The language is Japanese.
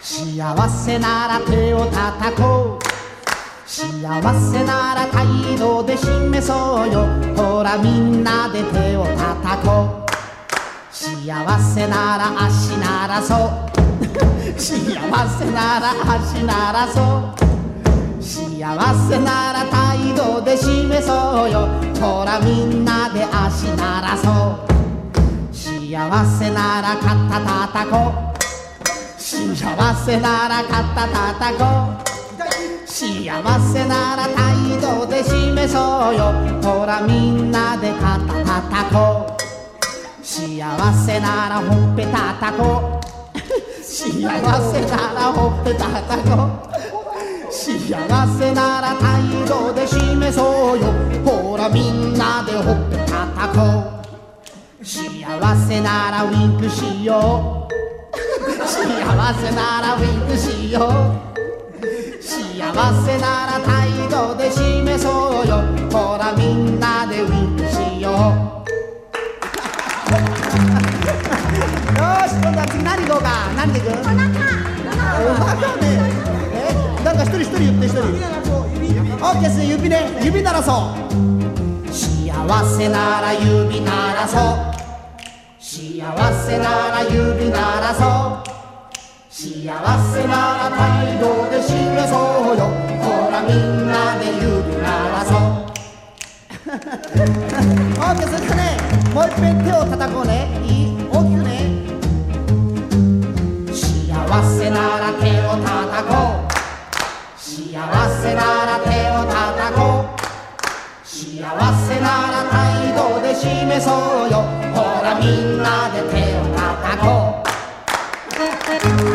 幸せなら手を叩こう。幸せなら態度で示そうよ。ほらみんなで手を叩こう。幸せなら足ならそう幸せなら足ならそう。幸せなら態度で示そうよ。ほらみんなで足ならそう。幸せなら肩叩こう。幸せなら肩叩こう。幸せなら態度で示そうよ。ほらみんなで肩叩こう。幸せならほっぺ叩こう幸せならほっぺ叩こう。幸せなら態度で示そうよ。ほらみんなでほっぺ叩こう。幸せならウインクしよう幸せならウインクしよう。幸せなら態度で示そうよ。ほらみんなでウインクしようよし、今度は次何行こうか。何でいく？お腹ね。誰か一人言って一人。オッケーですね。指ね。指鳴らそう。幸せなら指鳴らそう。幸せなら指鳴らそう。幸せなら態度で示そうよ。ほらみんなで指鳴らそうオッケー、それからね、もう一遍手を叩こうね。いい？大きくね。幸せなら手を叩こう。幸せなら手を叩こう。幸せなら態度で示そうよ。ほらみんなで手を叩こう